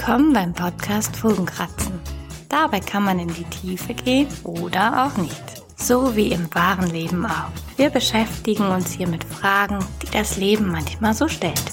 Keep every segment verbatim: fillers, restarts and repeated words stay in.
Willkommen beim Podcast Fugenkratzen. Dabei kann man in die Tiefe gehen oder auch nicht. So wie im wahren Leben auch. Wir beschäftigen uns hier mit Fragen, die das Leben manchmal so stellt.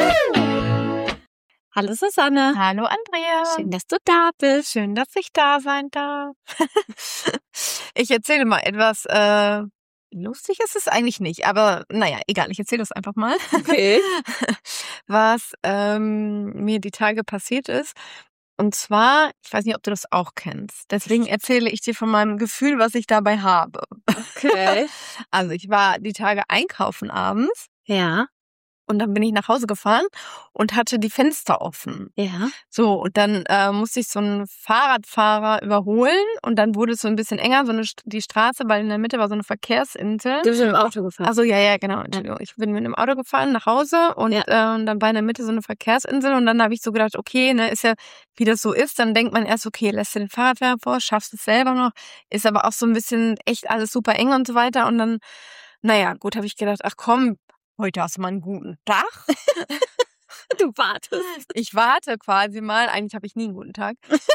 Hallo Susanne. Hallo Andrea. Schön, dass du da bist. Schön, dass ich da sein darf. Ich erzähle mal etwas, äh, lustig ist es eigentlich nicht, aber naja, egal, ich erzähle das einfach mal. Okay. Was ähm, mir die Tage passiert ist. Und zwar, ich weiß nicht, ob du das auch kennst. Deswegen erzähle ich dir von meinem Gefühl, was ich dabei habe. Okay. Also ich war die Tage einkaufen abends. Ja. Und dann bin ich nach Hause gefahren und hatte die Fenster offen. Ja. So, und dann äh, musste ich so einen Fahrradfahrer überholen und dann wurde es so ein bisschen enger, so eine die Straße, weil in der Mitte war so eine Verkehrsinsel. Du bist mit dem Auto gefahren. Also ja, ja, genau, Entschuldigung. Ich bin mit dem Auto gefahren nach Hause und, Ja. äh, und dann war in der Mitte so eine Verkehrsinsel und dann habe ich so gedacht, okay, ne, ist ja, wie das so ist, dann denkt man erst, okay, lässt du den Fahrradfahrer vor, schaffst es selber noch, ist aber auch so ein bisschen echt alles super eng und so weiter und dann, naja, gut, habe ich gedacht, ach komm, heute hast du mal einen guten Tag. Du wartest. Ich warte quasi mal. Eigentlich habe ich nie einen guten Tag.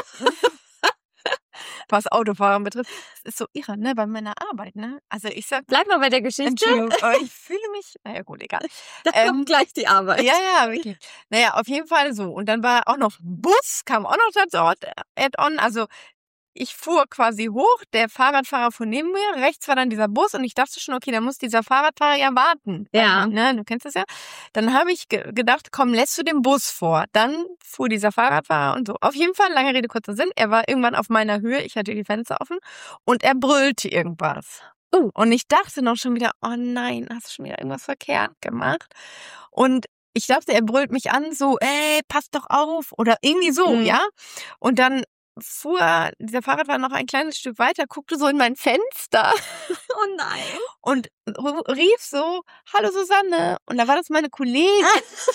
Was Autofahren betrifft. Das ist so irre, ne? Bei meiner Arbeit, ne? Also ich sag... Bleib mal bei der Geschichte. Entschuldigung, aber ich fühle mich... Naja, gut, egal. Da Ähm, kommt gleich die Arbeit. Ja, ja, wirklich. Naja, auf jeden Fall so. Und dann war auch noch ein Bus, kam auch noch dazu, Add-on. Also ich fuhr quasi hoch, der Fahrradfahrer fuhr neben mir, rechts war dann dieser Bus und ich dachte schon, okay, da muss dieser Fahrradfahrer ja warten. Ja. Ne, du kennst das ja. Dann habe ich ge- gedacht, komm, lässt du den Bus vor. Dann fuhr dieser Fahrradfahrer und so. Auf jeden Fall, lange Rede, kurzer Sinn, er war irgendwann auf meiner Höhe, ich hatte die Fenster offen und er brüllte irgendwas. Uh. Und ich dachte noch schon wieder, oh nein, hast du schon wieder irgendwas verkehrt gemacht? Und ich dachte, er brüllt mich an, so, ey, pass doch auf oder irgendwie so, Mhm. ja. Und dann fuhr dieser Fahrradfahrer noch ein kleines Stück weiter, guckte so in mein Fenster Oh nein. und ru- rief so, hallo Susanne. Und da war das meine Kollegin.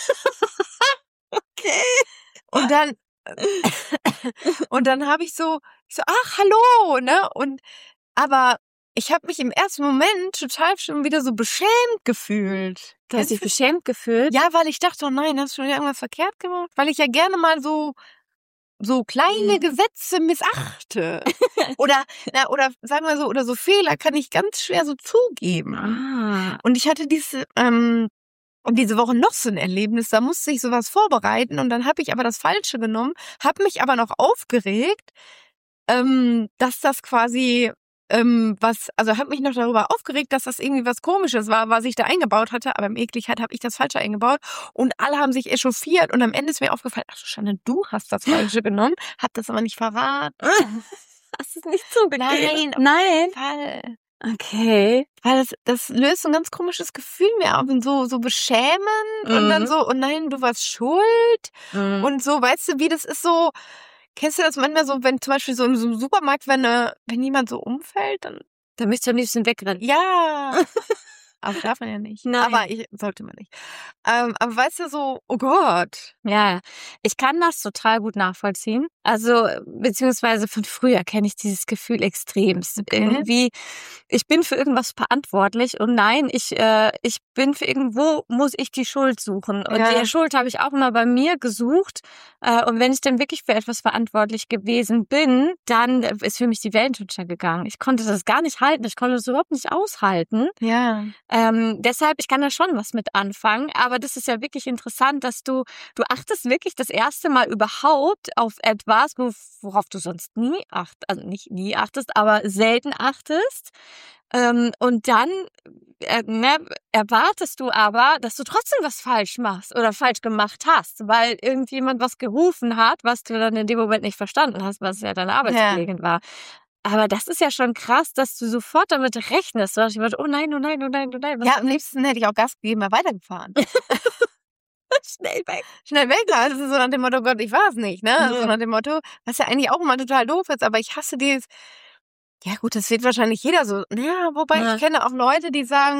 Okay. Und dann, und dann habe ich so, ich so, ach, hallo, ne? Und, aber ich habe mich im ersten Moment total schon wieder so beschämt gefühlt. Du hast dich beschämt gefühlt? Ja, weil ich dachte, oh nein, hast du schon wieder irgendwas verkehrt gemacht? Weil ich ja gerne mal so, so kleine Mhm. Gesetze missachte. Oder, na, oder sagen wir so, oder so Fehler kann ich ganz schwer so zugeben. Ah. Und ich hatte diese, ähm, diese Woche noch so ein Erlebnis, da musste ich sowas vorbereiten und dann habe ich aber das Falsche genommen, habe mich aber noch aufgeregt, ähm, dass das quasi ähm, was, also habe mich noch darüber aufgeregt, dass das irgendwie was Komisches war, was ich da eingebaut hatte, aber in Ekligkeit habe ich das Falsche eingebaut und alle haben sich echauffiert und am Ende ist mir aufgefallen, ach du Schande, du hast das Falsche genommen, hab das aber nicht verraten. Hast du es nicht zugegeben? Nein, Nein. Fall. Okay. Weil das, das löst so ein ganz komisches Gefühl mir auf und so, so beschämend und dann Mhm. so, oh nein, du warst schuld Mhm. und so, weißt du, wie das ist so, kennst du das manchmal so, wenn zum Beispiel so in so einem Supermarkt, wenn, äh, wenn jemand so umfällt, dann, Da müsst ihr am liebsten wegrennen. ja, aber darf man ja nicht. Nein. Aber ich, sollte man nicht. Ähm, aber weißt du, so, oh Gott. Ja, ich kann das total gut nachvollziehen. Also, beziehungsweise von früher kenne ich dieses Gefühl extremst. Okay. Irgendwie, ich bin für irgendwas verantwortlich und nein, ich, äh, ich bin für irgendwo, muss ich die Schuld suchen. Und Ja. die Schuld habe ich auch immer bei mir gesucht. Äh, und wenn ich dann wirklich für etwas verantwortlich gewesen bin, dann ist für mich die Welt untergegangen. Ich konnte das gar nicht halten. Ich konnte das überhaupt nicht aushalten. Ja. Ähm, deshalb, ich kann da schon was mit anfangen, aber das ist ja wirklich interessant, dass du, du achtest wirklich das erste Mal überhaupt auf etwas, wo- worauf du sonst nie achtest, also nicht nie achtest, aber selten achtest. Ähm, und dann äh, ne, erwartest du aber, dass du trotzdem was falsch machst oder falsch gemacht hast, weil irgendjemand was gerufen hat, was du dann in dem Moment nicht verstanden hast, was ja deine Arbeitskollegin war. Aber das ist ja schon krass, dass du sofort damit rechnest. Du hast gedacht, oh nein, oh nein, oh nein, oh nein. Was Ja, am liebsten hätte ich auch Gas gegeben, mal weitergefahren. schnell weg. Schnell weg, das ist so nach dem Motto, Gott, ich war es nicht, ne? Ja. So nach dem Motto, was ja eigentlich auch immer total doof ist, aber ich hasse dieses, ja gut, das wird wahrscheinlich jeder so, ja, wobei Ja. ich kenne auch Leute, die sagen,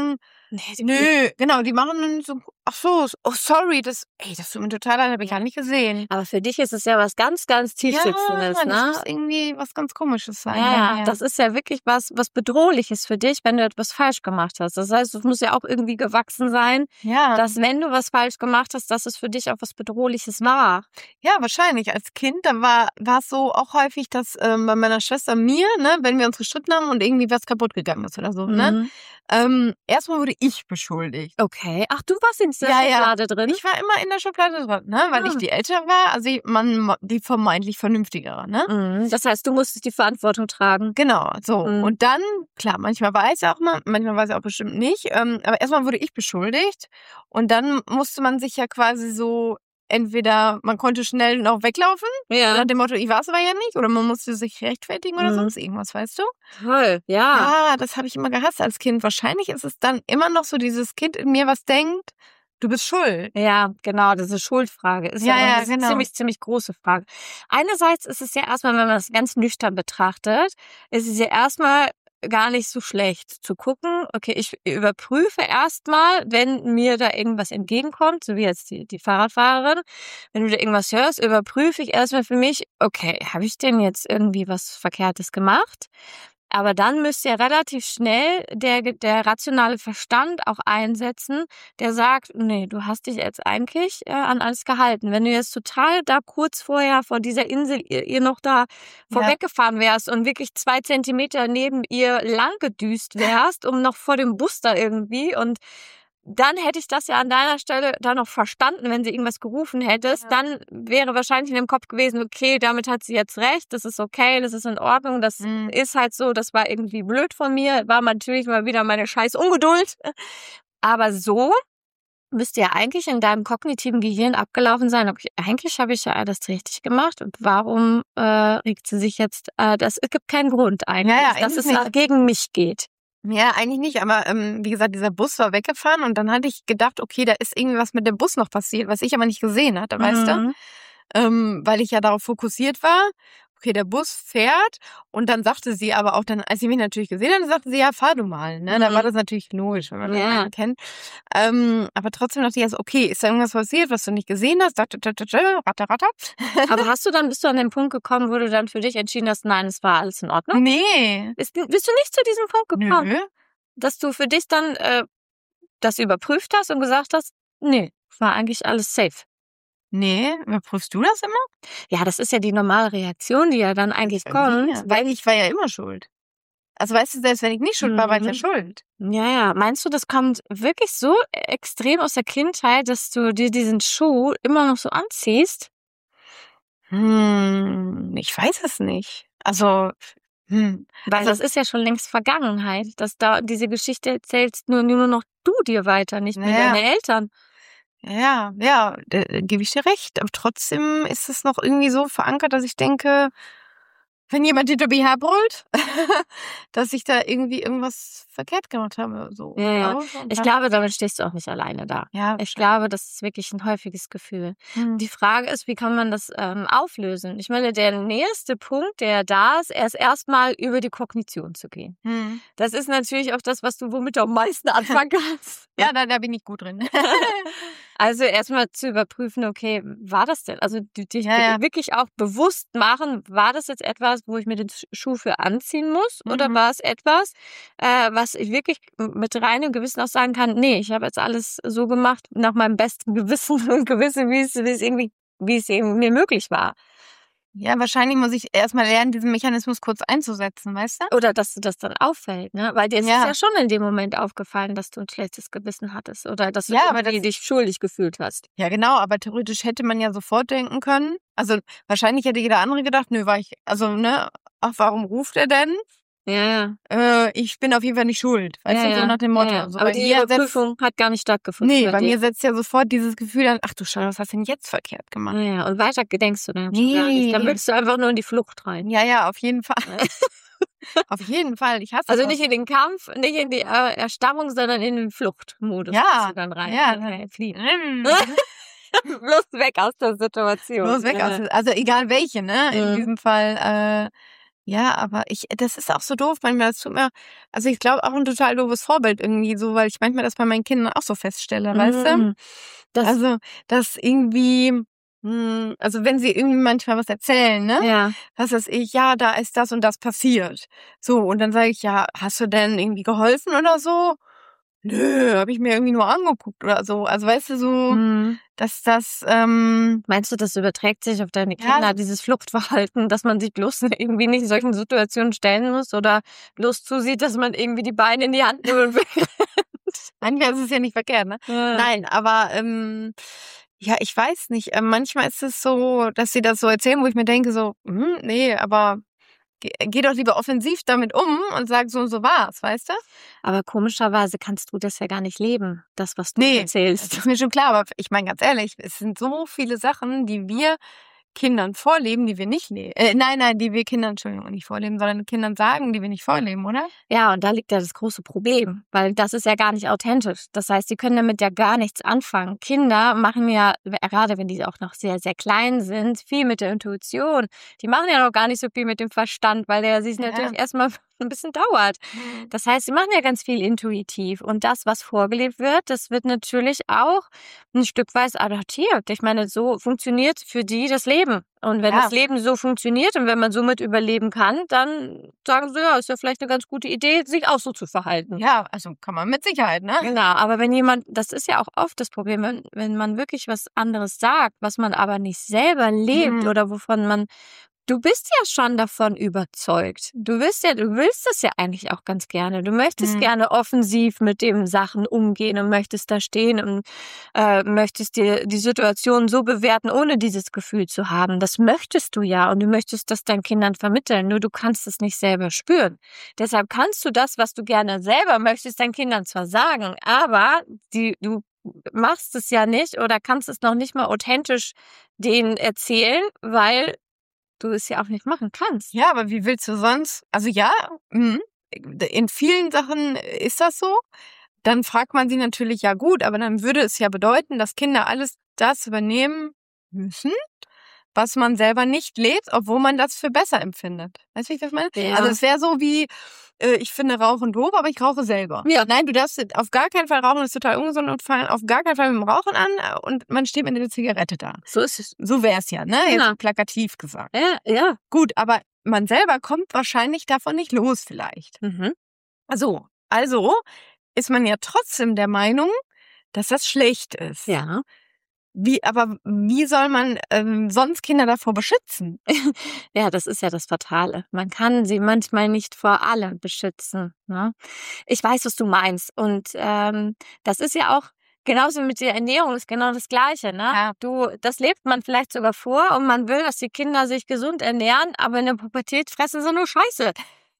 Nee, die, Nö, genau, die machen dann so, ach so, oh sorry, das, ey, das tut mir total leid, habe ich gar nicht gesehen. Aber für dich ist es ja was ganz, ganz Tiefsitzendes, ja, das ne? muss irgendwie was ganz Komisches sein. Ja, Ja, ja, das ist ja wirklich was, was Bedrohliches für dich, wenn du etwas falsch gemacht hast. Das heißt, es muss ja auch irgendwie gewachsen sein, ja. dass wenn du was falsch gemacht hast, dass es für dich auch was Bedrohliches war. Ja, wahrscheinlich. Als Kind, da war war es so auch häufig, dass ähm, bei meiner Schwester und mir, ne, wenn wir uns gestritten haben und irgendwie was kaputt gegangen ist oder so, ne, Mhm. ähm, erstmal wurde ich beschuldigt. Okay. Ach, du warst in dieser Ja, ja. Schublade drin? Ich war immer in der Schublade drin, ne, weil ich Ah. die älter war, also ich- man die vermeintlich vernünftigere, ne? Mhm. Das heißt, du musstest die Verantwortung tragen. Genau, so. Mhm. Und dann, klar, manchmal weiß er auch mal, manchmal weiß er auch bestimmt nicht. Ähm, aber erstmal wurde ich beschuldigt und dann musste man sich ja quasi so entweder man konnte schnell noch weglaufen, Ja. nach dem Motto, ich war es aber ja nicht, oder man musste sich rechtfertigen oder Mhm. sonst irgendwas, weißt du? Toll, ja. Ja, das habe ich immer gehasst als Kind. Wahrscheinlich ist es dann immer noch so dieses Kind in mir, was denkt, du bist schuld. Ja, genau, diese Schuldfrage ist Ja, ja, ja, eine genau. ziemlich, ziemlich große Frage. Einerseits ist es ja erstmal, wenn man das ganz nüchtern betrachtet, ist es ja erstmal gar nicht so schlecht zu gucken, okay, ich überprüfe erstmal, wenn mir da irgendwas entgegenkommt, so wie jetzt die, die Fahrradfahrerin, wenn du da irgendwas hörst, überprüfe ich erstmal für mich, okay, habe ich denn jetzt irgendwie was Verkehrtes gemacht? Aber dann müsste ja relativ schnell der, der rationale Verstand auch einsetzen, der sagt, nee, du hast dich jetzt eigentlich äh, an alles gehalten. Wenn du jetzt total da kurz vorher vor dieser Insel ihr, ihr noch da vorweggefahren wärst und wirklich zwei Zentimeter neben ihr lang gedüst wärst, um noch vor dem Bus da irgendwie und dann hätte ich das ja an deiner Stelle dann noch verstanden, wenn sie irgendwas gerufen hättest. Ja. Dann wäre wahrscheinlich in dem Kopf gewesen, okay, damit hat sie jetzt recht, das ist okay, das ist in Ordnung, das Mhm. ist halt so, das war irgendwie blöd von mir, war natürlich mal wieder meine scheiß Ungeduld. Aber so müsste ja eigentlich in deinem kognitiven Gehirn abgelaufen sein. Okay, eigentlich habe ich ja alles richtig gemacht und warum äh, regt sie sich jetzt, äh, das, es gibt keinen Grund eigentlich, Ja, ja, dass eigentlich es nicht. gegen mich geht. Ja, eigentlich nicht, aber ähm, wie gesagt, dieser Bus war weggefahren und dann hatte ich gedacht, okay, da ist irgendwie was mit dem Bus noch passiert, was ich aber nicht gesehen hatte, weißt du? Mhm. Ähm, weil ich ja darauf fokussiert war. Okay, der Bus fährt und dann sagte sie aber auch dann, als sie mich natürlich gesehen hat, sagte sie, ja, fahr du mal. Ne? Da Mhm. war das natürlich logisch, wenn man das Ja. einen kennt. Ähm, aber trotzdem dachte ich also, okay, ist da irgendwas passiert, was du nicht gesehen hast? Dachte, ratter, ratter. Aber hast du dann, bist du an den Punkt gekommen, wo du dann für dich entschieden hast, nein, es war alles in Ordnung? Nee. Bist, bist du nicht zu diesem Punkt gekommen, Nö. dass du für dich dann äh, das überprüft hast und gesagt hast, nee, war eigentlich alles safe? Nee, überprüfst du das immer? Ja, das ist ja die normale Reaktion, die ja dann eigentlich kommt. Ja, weil ich war ja immer schuld. Also weißt du, selbst wenn ich nicht schuld war, war ich ja Mhm. schuld. Ja, ja. Meinst du, das kommt wirklich so extrem aus der Kindheit, dass du dir diesen Schuh immer noch so anziehst? Hm, ich weiß es nicht. Also, hm. Weil Also- das ist ja schon längst Vergangenheit. Dass da diese Geschichte erzählst nur, nur noch du dir weiter, nicht mehr Naja. deine Eltern. Ja, ja, da, da gebe ich dir recht. Aber trotzdem ist es noch irgendwie so verankert, dass ich denke, wenn jemand hinter mir herbrüllt, dass ich da irgendwie irgendwas verkehrt gemacht habe. So. Ja, ja. Aber- Ich glaube, damit stehst du auch nicht alleine da. ja, Ich glaube, das ist wirklich ein häufiges Gefühl. hm. Die Frage ist, wie kann man das ähm, auflösen? Ich meine, der nächste Punkt, der da ist, er ist erstmal über die Kognition zu gehen. Hm. Das ist natürlich auch das, was du womit du am meisten anfangen kannst. Ja, da, da bin ich gut drin. Also erstmal zu überprüfen, okay, war das denn? Also die- dich Ja, ja. wirklich auch bewusst machen, war das jetzt etwas, wo ich mir den Schuh für anziehen muss? Oder Mhm. war es etwas, äh, was ich wirklich mit reinem Gewissen auch sagen kann, nee, ich habe jetzt alles so gemacht, nach meinem besten Gewissen und Gewissen, wie es, wie es irgendwie, wie es eben mir möglich war. Ja, wahrscheinlich muss ich erstmal lernen, diesen Mechanismus kurz einzusetzen, weißt du? Oder dass dir das dann auffällt, ne? Weil dir ist Ja. es ja schon in dem Moment aufgefallen, dass du ein schlechtes Gewissen hattest oder dass du Ja, aber irgendwie das- dich schuldig gefühlt hast. Ja, genau, aber theoretisch hätte man ja sofort denken können. Also wahrscheinlich hätte jeder andere gedacht, nö, war ich, also, ne, ach, warum ruft er denn? Ja, ja. Äh, ich bin auf jeden Fall nicht schuld. Weißt ja, du, ja. so nach dem Motto. Ja, ja. So, Aber bei die mir setzt, Überprüfung hat gar nicht stattgefunden. nee, bei bei dir. mir setzt ja sofort dieses Gefühl an, ach du Scheiße, was hast du denn jetzt verkehrt gemacht? Ja, ja. Und weiter denkst du dann schon gar Nee. nicht. Dann willst du einfach nur in die Flucht rein. Ja, ja, auf jeden Fall. auf jeden Fall. Ich hasse Also das. nicht in den Kampf, nicht in die äh, Erstarrung, sondern in den Fluchtmodus Ja, bist du dann rein. ja. Okay, fliehen. Mm. Bloß weg aus der Situation. Los weg Ja. aus, also egal welche, ne? In Mhm. diesem Fall, äh, Ja, aber ich, das ist auch so doof manchmal. Das tut mir, also ich glaube auch ein total doofes Vorbild irgendwie so, weil ich manchmal das bei meinen Kindern auch so feststelle, weißt du? Mhm. Das, Also, dass irgendwie, hm, also wenn sie irgendwie manchmal was erzählen, ne? ja. Was weiß ich, ja, da ist das und das passiert. So, und dann sage ich, ja, hast du denn irgendwie geholfen oder so? Nö, habe ich mir irgendwie nur angeguckt oder so. Also weißt du, so, Mhm. dass das, ähm, Meinst du, das überträgt sich auf deine Ja. Kinder, dieses Fluchtverhalten, dass man sich bloß irgendwie nicht in solchen Situationen stellen muss oder bloß zusieht, dass man irgendwie die Beine in die Hand nimmt und wegrennt? manchmal ist es ja nicht verkehrt, ne? Ja. Nein, aber ähm, ja, ich weiß nicht. Ähm, manchmal ist es so, dass sie das so erzählen, wo ich mir denke, so, hm, nee, aber geh, geh doch lieber offensiv damit um und sag, so und so war's, weißt du? Aber komischerweise kannst du das ja gar nicht leben, das, was du Nee, Das erzählst. ist mir schon klar, aber ich meine ganz ehrlich, es sind so viele Sachen, die wir Kindern vorleben, die wir nicht leben. Äh, nein, nein, die wir Kindern, Entschuldigung, nicht vorleben, sondern Kindern sagen, die wir nicht vorleben, oder? Ja, und da liegt ja das große Problem, weil das ist ja gar nicht authentisch. Das heißt, sie können damit ja gar nichts anfangen. Kinder machen ja, gerade wenn die auch noch sehr, sehr klein sind, viel mit der Intuition. Die machen ja noch gar nicht so viel mit dem Verstand, weil der sich Ja. natürlich erstmal ein bisschen dauert. Das heißt, sie machen ja ganz viel intuitiv. Und das, was vorgelebt wird, das wird natürlich auch ein Stück weit adaptiert. Ich meine, so funktioniert für die das Leben. Und wenn Ja. das Leben so funktioniert und wenn man somit überleben kann, dann sagen sie, ja, ist ja vielleicht eine ganz gute Idee, sich auch so zu verhalten. Ja, also kann man mit Sicherheit, ne? Genau, aber wenn jemand, das ist ja auch oft das Problem, wenn, wenn man wirklich was anderes sagt, was man aber nicht selber lebt Mhm. oder wovon man, du bist ja schon davon überzeugt. Du willst ja, du willst das ja eigentlich auch ganz gerne. Du möchtest Mhm. gerne offensiv mit den Sachen umgehen und möchtest da stehen und äh, möchtest dir die Situation so bewerten, ohne dieses Gefühl zu haben. Das möchtest du ja und du möchtest das deinen Kindern vermitteln, nur du kannst es nicht selber spüren. Deshalb kannst du das, was du gerne selber möchtest, deinen Kindern zwar sagen, aber die, du machst es ja nicht oder kannst es noch nicht mal authentisch denen erzählen, weil du es ja auch nicht machen kannst. Ja, aber wie willst du sonst? Also ja, mhm. in vielen Sachen ist das so. Dann fragt man sie natürlich, ja gut, aber dann würde es ja bedeuten, dass Kinder alles das übernehmen müssen, was man selber nicht lebt, obwohl man das für besser empfindet. Weißt du, wie ich das meine? Ja. Also es wäre so wie, äh, ich finde Rauchen doof, aber ich rauche selber. Ja. Nein, du darfst auf gar keinen Fall rauchen, das ist total ungesund und fangen auf gar keinen Fall mit dem Rauchen an und man steht mit einer Zigarette da. So ist es. So wäre es ja, ne? Genau. Jetzt plakativ gesagt. Ja, ja. Gut, aber man selber kommt wahrscheinlich davon nicht los vielleicht. Mhm. Also, also ist man ja trotzdem der Meinung, dass das schlecht ist. Ja. Wie, aber wie soll man ähm, sonst Kinder davor beschützen? Ja, das ist ja das Fatale. Man kann sie manchmal nicht vor allem beschützen. Ne? Ich weiß, was du meinst. Und ähm, das ist ja auch genauso mit der Ernährung, ist genau das Gleiche. Ne? Ja. Du, das lebt man vielleicht sogar vor und man will, dass die Kinder sich gesund ernähren, aber in der Pubertät fressen sie nur Scheiße.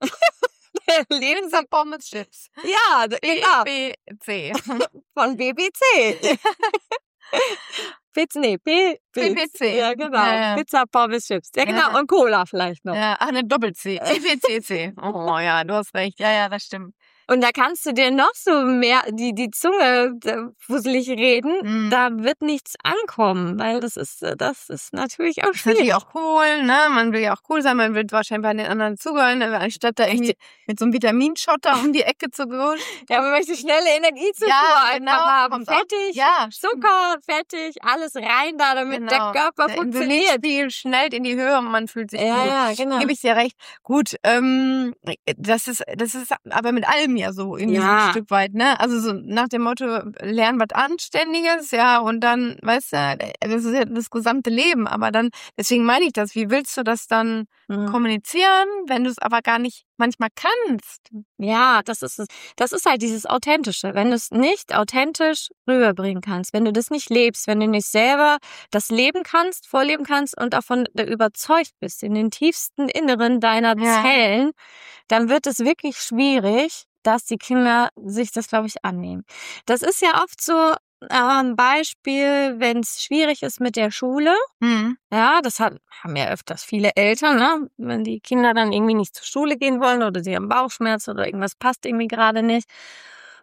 Lebensam Pommes Chips. Ja, genau. B B C. Von B B C. Pizza, nee, P, P P C. Ja, genau. Ja, ja. Pizza, Pommes, Chips. Ja, genau. Ja. Und Cola vielleicht noch. Ja, ach, eine Doppel-C. C P C C. Oh ja, du hast recht. Ja, ja, das stimmt. Und da kannst du dir noch so mehr die, die Zunge äh, fusselig reden. Mhm. Da wird nichts ankommen, weil das ist, äh, das ist natürlich auch Das ist natürlich schwierig. auch cool, ne? Man will ja auch cool sein, man will wahrscheinlich bei den anderen zugehören, anstatt da irgendwie mit so einem Vitaminschotter um die Ecke zu gehen. Ja, man möchte schnelle Energiezufuhr Ja, einfach genau. haben. Kommt auch- Fettig, Ja, Zucker, fettig, alles rein da, damit Genau. der Körper Der funktioniert. Insulinspiegel schnellt in die Höhe und man fühlt sich Ja, gut. ja, genau. Gebe ich dir recht. Gut, ähm, das ist, das ist aber mit allem ja so irgendwie so Ja. ein Stück weit, ne? Also so nach dem Motto, lern was Anständiges, ja, und dann, weißt du, das ist ja das gesamte Leben, aber dann, deswegen meine ich das, wie willst du das dann Mhm. kommunizieren, wenn du es aber gar nicht manchmal kannst? Ja, das ist es. Das ist halt dieses Authentische. Wenn du es nicht authentisch rüberbringen kannst, wenn du das nicht lebst, wenn du nicht selber das leben kannst, vorleben kannst und davon überzeugt bist, in den tiefsten Inneren deiner Ja. Zellen, dann wird es wirklich schwierig, dass die Kinder sich das, glaube ich, annehmen. Das ist ja oft so ein Beispiel, wenn es schwierig ist mit der Schule. Mhm. Ja, das hat, haben ja öfters viele Eltern, ne? Wenn die Kinder dann irgendwie nicht zur Schule gehen wollen oder sie haben Bauchschmerzen oder irgendwas passt irgendwie gerade nicht.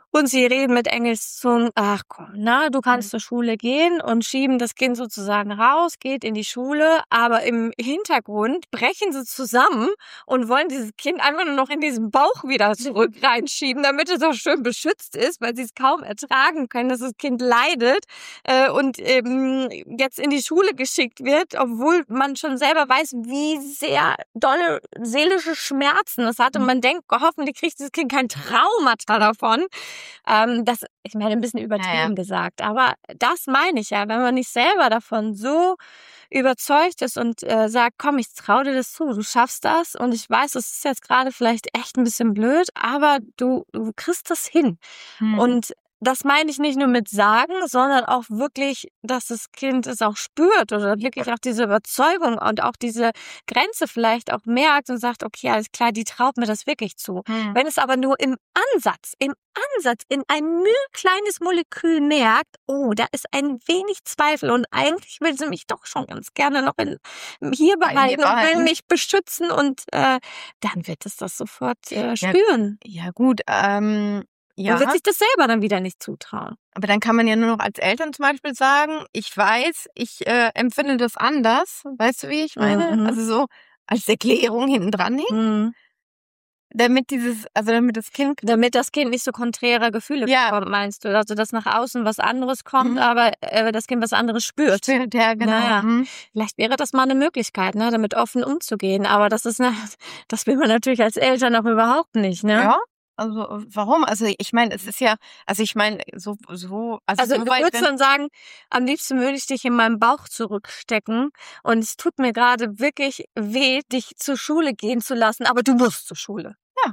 Und sie reden mit Engelszungen, ach komm, na, du kannst zur Schule gehen und schieben das Kind sozusagen raus, geht in die Schule, aber im Hintergrund brechen sie zusammen und wollen dieses Kind einfach nur noch in diesen Bauch wieder zurück reinschieben, damit es auch schön beschützt ist, weil sie es kaum ertragen können, dass das Kind leidet äh, und ähm, jetzt in die Schule geschickt wird, obwohl man schon selber weiß, wie sehr dolle seelische Schmerzen es hat und man denkt, hoffentlich kriegt das Kind kein Traumata davon. Ähm, das, ich meine, ein bisschen übertrieben ja, ja. gesagt, aber das meine ich ja, wenn man nicht selber davon so überzeugt ist und äh, sagt, komm, ich traue dir das zu, du schaffst das und ich weiß, das ist jetzt gerade vielleicht echt ein bisschen blöd, aber du, du kriegst das hin. Hm. Und das meine ich nicht nur mit Sagen, sondern auch wirklich, dass das Kind es auch spürt oder wirklich auch diese Überzeugung und auch diese Grenze vielleicht auch merkt und sagt, okay, alles klar, die traut mir das wirklich zu. Hm. Wenn es aber nur im Ansatz, im Ansatz, in ein kleines Molekül merkt, oh, da ist ein wenig Zweifel und eigentlich will sie mich doch schon ganz gerne noch in, hier behalten und will mich beschützen und äh, dann wird es das sofort äh, spüren. Ja, ja gut, ähm... Ja. Und wird sich das selber dann wieder nicht zutrauen. Aber dann kann man ja nur noch als Eltern zum Beispiel sagen, ich weiß, ich äh, empfinde das anders. Weißt du, wie ich meine? Mhm. Also so als Erklärung hinten dran hängen. Mhm. Damit dieses, also damit das Kind... Damit das Kind nicht so konträre Gefühle ja. bekommt, meinst du? Also dass nach außen was anderes kommt, mhm. aber äh, das Kind was anderes spürt. Spürt, ja, genau. Naja. Mhm. Vielleicht wäre das mal eine Möglichkeit, ne, damit offen umzugehen. Aber das ist, ne, das will man natürlich als Eltern auch überhaupt nicht, ne? Ja. Also warum? Also ich meine, es ist ja, also ich meine, so, so, also, also so du würdest dann sagen, am liebsten würde ich dich in meinem Bauch zurückstecken und es tut mir gerade wirklich weh, dich zur Schule gehen zu lassen, aber du musst zur Schule. Ja.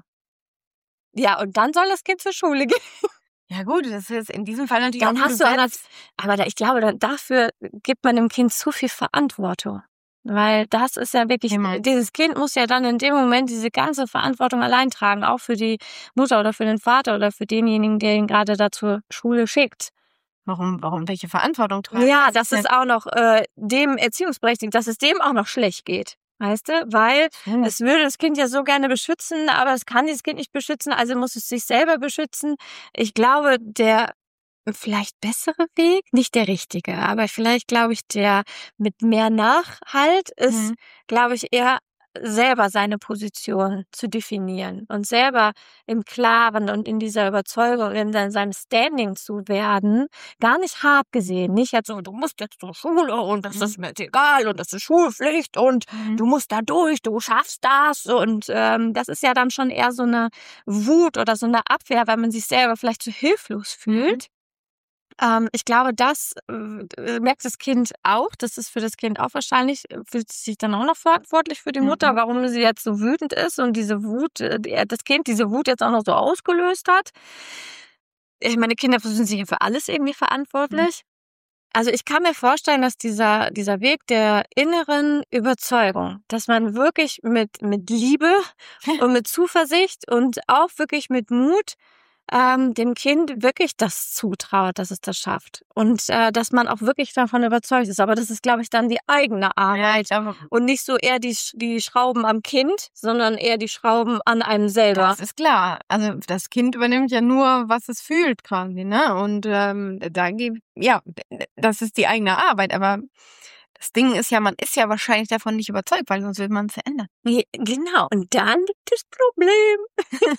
Ja, und dann soll das Kind zur Schule gehen. Ja gut, das ist in diesem Fall natürlich dann auch hast du aber, aber da, ich glaube, dann dafür gibt man dem Kind zu viel Verantwortung. Weil das ist ja wirklich, Immer. dieses Kind muss ja dann in dem Moment diese ganze Verantwortung allein tragen, auch für die Mutter oder für den Vater oder für denjenigen, der ihn gerade da zur Schule schickt. Warum, warum welche Verantwortung tragen? Ja, das ist auch noch äh, dem Erziehungsberechtigten, dass es dem auch noch schlecht geht. Weißt du? Weil hm. es würde das Kind ja so gerne beschützen, aber es kann dieses Kind nicht beschützen, also muss es sich selber beschützen. Ich glaube, der vielleicht bessere Weg, nicht der richtige, aber vielleicht glaube ich, der mit mehr Nachhalt ist, mhm. glaube ich, eher selber seine Position zu definieren und selber im Klaren und in dieser Überzeugung, in seinem Standing zu werden, gar nicht hart gesehen. Nicht jetzt so, du musst jetzt zur Schule und das ist mir jetzt egal und das ist Schulpflicht und mhm. du musst da durch, du schaffst das und ähm, das ist ja dann schon eher so eine Wut oder so eine Abwehr, weil man sich selber vielleicht so hilflos fühlt. Mhm. Ähm, ich glaube, das äh, merkt das Kind auch. Das ist für das Kind auch wahrscheinlich, fühlt sich dann auch noch verantwortlich für die Mutter, mhm. warum sie jetzt so wütend ist und diese Wut, äh, das Kind diese Wut jetzt auch noch so ausgelöst hat. Ich meine, Kinder sind sich ja für alles irgendwie verantwortlich. Mhm. Also ich kann mir vorstellen, dass dieser, dieser Weg der inneren Überzeugung, dass man wirklich mit, mit Liebe und mit Zuversicht und auch wirklich mit Mut Ähm, dem Kind wirklich das zutraut, dass es das schafft. Und äh, dass man auch wirklich davon überzeugt ist. Aber das ist, glaube ich, dann die eigene Arbeit. Ja, und nicht so eher die, die Schrauben am Kind, sondern eher die Schrauben an einem selber. Das ist klar. Also das Kind übernimmt ja nur, was es fühlt quasi, ne? Und ähm, da gibt, ja, das ist die eigene Arbeit. Aber das Ding ist ja, man ist ja wahrscheinlich davon nicht überzeugt, weil sonst will man es verändern. Ja, genau. Und dann gibt es Problem.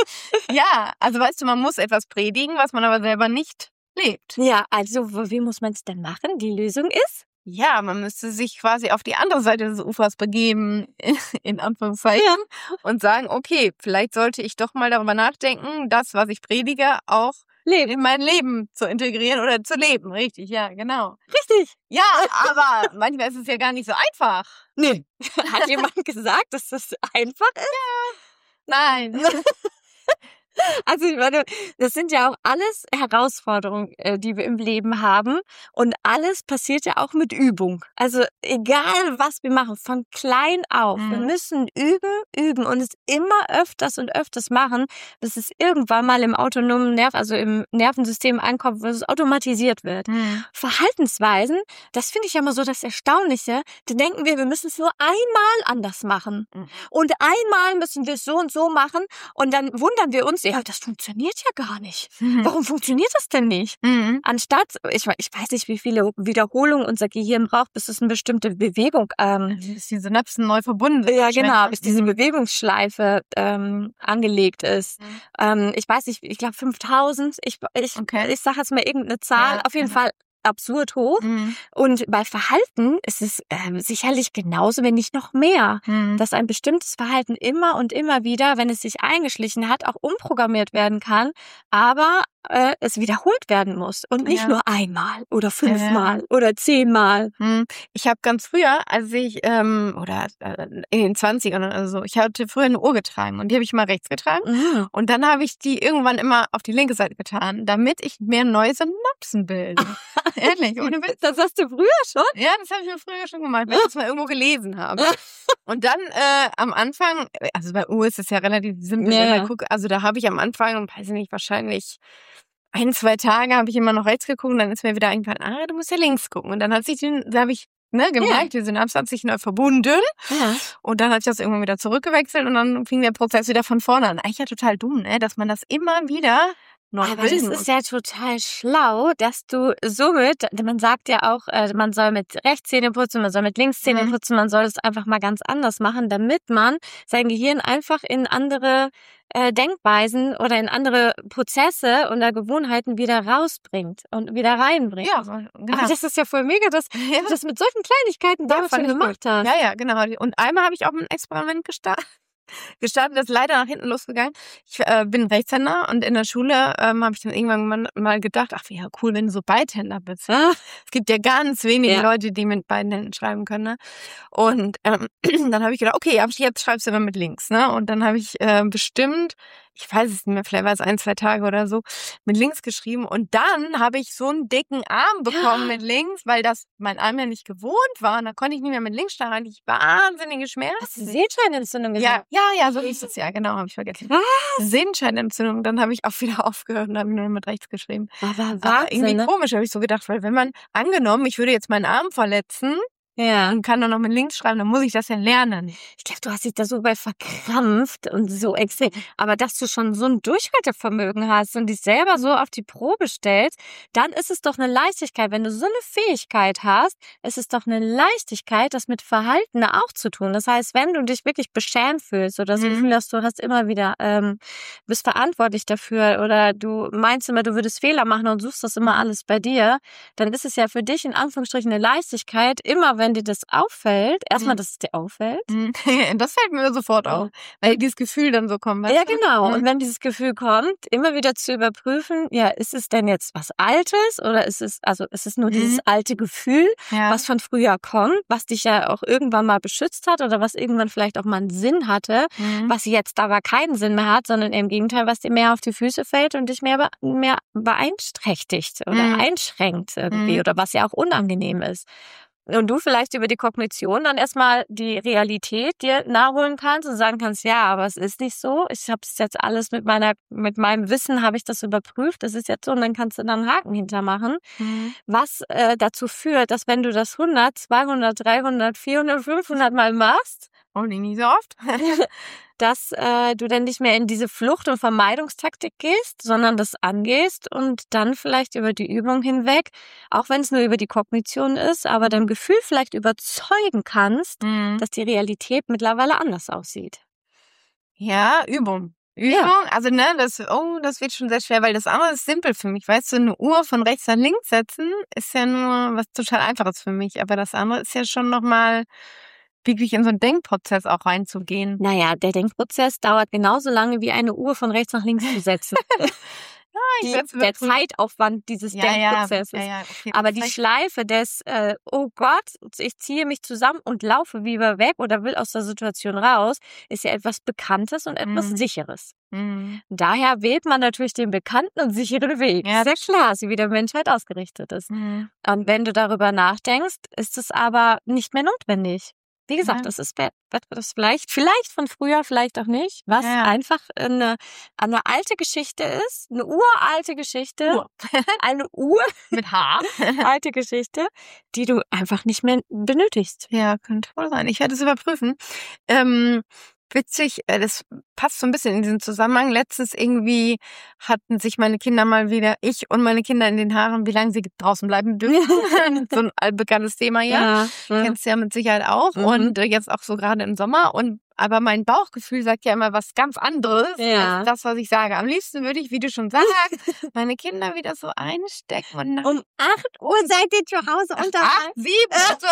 Ja, also weißt du, man muss etwas predigen, was man aber selber nicht lebt. Ja, also wie muss man es denn machen? Die Lösung ist? Ja, man müsste sich quasi auf die andere Seite des Ufers begeben, in Anführungszeichen, ja. und sagen, okay, vielleicht sollte ich doch mal darüber nachdenken, das, was ich predige, auch Leben. in mein Leben zu integrieren oder zu leben. Richtig, ja, genau. Richtig. Ja, aber manchmal ist es ja gar nicht so einfach. Nee. Hat jemand gesagt, dass das einfach ist? Ja. Nein. Also ich meine, das sind ja auch alles Herausforderungen, die wir im Leben haben und alles passiert ja auch mit Übung. Also egal, was wir machen, von klein auf, mhm. wir müssen üben, üben und es immer öfters und öfters machen, bis es irgendwann mal im autonomen Nerv, also im Nervensystem ankommt, wo es automatisiert wird. Mhm. Verhaltensweisen, das finde ich ja immer so das Erstaunliche, da denken wir, wir müssen es nur einmal anders machen mhm. und einmal müssen wir es so und so machen und dann wundern wir uns, denkst, ja, das funktioniert ja gar nicht. Mhm. Warum funktioniert das denn nicht? Mhm. Anstatt, ich, ich weiß nicht, wie viele Wiederholungen unser Gehirn braucht, bis es eine bestimmte Bewegung, ähm, Bis die Synapsen neu verbunden sind. ja genau, bis diese Mhm. Bewegungsschleife ähm, angelegt ist. Mhm. Ähm, ich weiß nicht, ich glaube fünftausend. Ich, ich, Okay. ich sage jetzt mal irgendeine Zahl. Ja. Auf jeden Fall absurd hoch. Mhm. Und bei Verhalten ist es ähm, sicherlich genauso, wenn nicht noch mehr, Mhm. dass ein bestimmtes Verhalten immer und immer wieder, wenn es sich eingeschlichen hat, auch umprogrammiert werden kann, aber äh, es wiederholt werden muss und nicht Ja. nur einmal oder Ja. fünfmal oder zehnmal. Hm. Ich habe ganz früher, als ich, ähm, oder äh, in den zwanzigern oder so, ich hatte früher eine Uhr getragen und die habe ich mal rechts getragen. Mhm. Und dann habe ich die irgendwann immer auf die linke Seite getan, damit ich mehr neue Synapsen bilde. Ehrlich, ohne Witz. Das hast du früher schon? Ja, das habe ich mir früher schon gemacht, weil ich das mal irgendwo gelesen habe. Und dann äh, am Anfang, also bei Uhr ist es ja relativ simpel. Ja, wenn ja. man guckt, also da habe ich am Anfang, weiß ich nicht, wahrscheinlich ein, zwei Tage habe ich immer noch rechts geguckt und dann ist mir wieder eingefallen, ah, du musst ja links gucken. Und dann hat sich den, da habe ich ne, gemerkt, die Synapse hat sich neu verbunden. Ja. Und dann hat sich das irgendwann wieder zurückgewechselt und dann fing der Prozess wieder von vorne an. Eigentlich ja total dumm, ne, dass man das immer wieder neu Aber das bilden ist muss. ja total schlau, dass du somit, man sagt ja auch, äh, man soll mit rechts Zähne putzen, man soll mit links Zähne Mhm. putzen, man soll es einfach mal ganz anders machen, damit man sein Gehirn einfach in andere äh, Denkweisen oder in andere Prozesse oder Gewohnheiten wieder rausbringt und wieder reinbringt. Ja, so, genau. Aber das ist ja voll mega, dass Ja. du das mit solchen Kleinigkeiten Ja, damals fand schon ich gemacht hast. Ja, ja, genau. Und einmal habe ich auch ein Experiment gestartet. Gestartet, das ist leider nach hinten losgegangen. Ich äh, bin Rechtshänder und in der Schule ähm, habe ich dann irgendwann mal, mal gedacht, ach, wäre cool, wenn du so Beidhänder bist. Ah, Es gibt ja ganz wenige Ja. Leute, die mit beiden Händen schreiben können. Ne? Und ähm, dann habe ich gedacht, okay, ab jetzt schreibst du immer mit links. Ne? Und dann habe ich äh, bestimmt, ich weiß es nicht mehr, vielleicht war es ein, zwei Tage oder so, mit links geschrieben. Und dann habe ich so einen dicken Arm bekommen mit links, weil das mein Arm ja nicht gewohnt war. Und da konnte ich nicht mehr mit links schreiben. Hatte ich wahnsinnige hast Schmerzen. du Sehenscheinentzündung Ja, gesagt? ja, ja, so hieß es ja, genau, habe ich vergessen. Was? Sehenscheinentzündung, dann habe ich auch wieder aufgehört und habe nur noch mit rechts geschrieben. Aber Aber Wahnsinn, irgendwie ne? komisch, habe ich so gedacht, weil wenn man, angenommen, ich würde jetzt meinen Arm verletzen Ja. und kann dann noch mit links schreiben, dann muss ich das ja lernen. Ich glaube, du hast dich da so bei verkrampft und so extrem. Aber dass du schon so ein Durchhaltevermögen hast und dich selber so auf die Probe stellst, dann ist es doch eine Leichtigkeit. Wenn du so eine Fähigkeit hast, ist es doch eine Leichtigkeit, das mit Verhalten auch zu tun. Das heißt, wenn du dich wirklich beschämt fühlst oder das Mhm. Gefühl hast, du hast immer wieder, ähm, bist verantwortlich dafür oder du meinst immer, du würdest Fehler machen und suchst das immer alles bei dir, dann ist es ja für dich in Anführungsstrichen eine Leichtigkeit, immer wenn dir das auffällt, erstmal, Mhm. dass es dir auffällt. Mhm. Das fällt mir sofort auf, weil dieses Gefühl dann so kommt. weißt Ja, du? genau. Mhm. Und wenn dieses Gefühl kommt, immer wieder zu überprüfen, ja, ist es denn jetzt was Altes oder ist es, also ist es nur Mhm. dieses alte Gefühl, Ja. was von früher kommt, was dich ja auch irgendwann mal beschützt hat oder was irgendwann vielleicht auch mal einen Sinn hatte, Mhm. was jetzt aber keinen Sinn mehr hat, sondern im Gegenteil, was dir mehr auf die Füße fällt und dich mehr, be mehr beeinträchtigt oder Mhm. einschränkt irgendwie Mhm. oder was ja auch unangenehm ist. Und du vielleicht über die Kognition dann erstmal die Realität dir nachholen kannst und sagen kannst, ja, aber es ist nicht so. Ich habe es jetzt alles mit meiner, mit meinem Wissen habe ich das überprüft. Das ist jetzt so und dann kannst du dann einen Haken hintermachen. Mhm. Was äh, dazu führt, dass wenn du das hundert, zweihundert, dreihundert, vierhundert, fünfhundert Mal machst, Oh, nee, nicht so oft. dass äh, du dann nicht mehr in diese Flucht- und Vermeidungstaktik gehst, sondern das angehst und dann vielleicht über die Übung hinweg, auch wenn es nur über die Kognition ist, aber dein Gefühl vielleicht überzeugen kannst, Mhm. dass die Realität mittlerweile anders aussieht. Ja, Übung. Übung, Ja. also ne, das, oh, das wird schon sehr schwer, weil das andere ist simpel für mich. Weißt du, eine Uhr von rechts nach links setzen ist ja nur was total Einfaches für mich, aber das andere ist ja schon nochmal wirklich in so einen Denkprozess auch reinzugehen. Naja, der Denkprozess dauert genauso lange wie eine Uhr von rechts nach links zu setzen. ich die, werd's der überprüfen. Zeitaufwand dieses Ja, ja, Denkprozesses. ja, ja, okay. Aber die Vielleicht- Schleife des, äh, oh Gott, ich ziehe mich zusammen und laufe lieber weg oder will aus der Situation raus, ist ja etwas Bekanntes und etwas Mhm. Sicheres. Mhm. Daher wählt man natürlich den bekannten und sicheren Weg. Ja, Sehr klar, so wie der Menschheit ausgerichtet ist. Mhm. Und wenn du darüber nachdenkst, ist es aber nicht mehr notwendig. Wie gesagt, Ja. das ist be- das vielleicht, vielleicht von früher, vielleicht auch nicht, was Ja. einfach eine, eine alte Geschichte ist, eine uralte Geschichte, Uhr. eine Uhr Mit H. alte Geschichte, die du einfach nicht mehr benötigst. Ja, könnte wohl sein. Ich werde es überprüfen. Ähm, witzig, äh, das passt so ein bisschen in diesen Zusammenhang. Letztens irgendwie hatten sich meine Kinder mal wieder, ich und meine Kinder in den Haaren, wie lange sie draußen bleiben dürfen. So ein allbekanntes Thema, ja. Ja, ja. Kennst du ja mit Sicherheit auch. Mhm. Und äh, jetzt auch so gerade im Sommer. Und aber mein Bauchgefühl sagt ja immer was ganz anderes Ja. als das, was ich sage. Am liebsten würde ich, wie du schon sagst, meine Kinder wieder so einstecken und nach Um acht Uhr seid ihr zu Hause unter acht, sieben, also,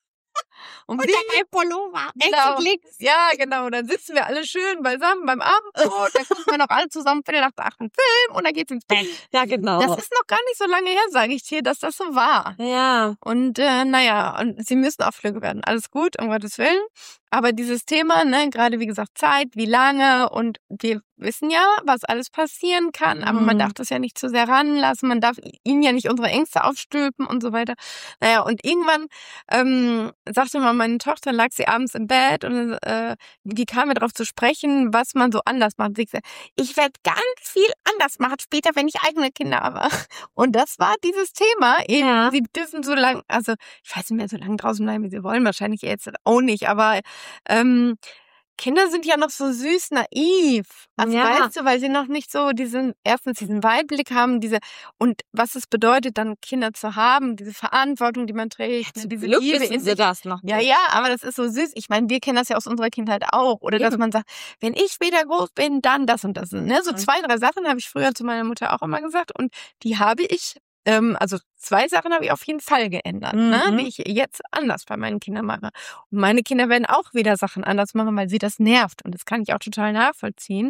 um unter sieben, ein Pullover. Genau. Echt links. ja, genau. Dann sitzen wir alle schön beisammen beim Abendbrot, dann gucken wir noch alle zusammen Viertel nach acht einen Film und dann geht's ins Bett. Ja, genau. Das ist noch gar nicht so lange her, sage ich dir, dass das so war. ja. Und äh, naja, und sie müssen auch flügge werden. Alles gut, um Gottes Willen. Aber dieses Thema, ne, gerade wie gesagt, Zeit, wie lange, und wir wissen ja, was alles passieren kann, aber man Mhm. darf das ja nicht zu sehr ranlassen, man darf ihnen ja nicht unsere Ängste aufstülpen und so weiter. Naja, und irgendwann ähm, sagte mal meine Tochter, lag sie abends im Bett und äh, die kam mir darauf zu sprechen, was man so anders macht. Sie gesagt, ich werde ganz viel anders machen später, wenn ich eigene Kinder habe. Und das war dieses Thema. Eben, Ja. sie dürfen so lang, also ich weiß nicht mehr, so lange draußen bleiben, wie sie wollen, wahrscheinlich jetzt auch nicht, aber ähm, Kinder sind ja noch so süß naiv. Also Ja. weißt du, weil sie noch nicht so diesen, erstens diesen Weitblick haben, diese, und was es bedeutet, dann Kinder zu haben, diese Verantwortung, die man trägt, Zum diese Glück Liebe wissen in sie sich. das noch. Ja, ja, aber das ist so süß. Ich meine, wir kennen das ja aus unserer Kindheit auch. Oder dass Eben. man sagt, wenn ich später groß bin, dann das und das. Ne? So Mhm. zwei, drei Sachen habe ich früher zu meiner Mutter auch immer gesagt. Und die habe ich, ähm, also zwei Sachen habe ich auf jeden Fall geändert, ne? Mhm. Die ich jetzt anders bei meinen Kindern mache. Und meine Kinder werden auch wieder Sachen anders machen, weil sie das nervt. Und das kann ich auch total nachvollziehen.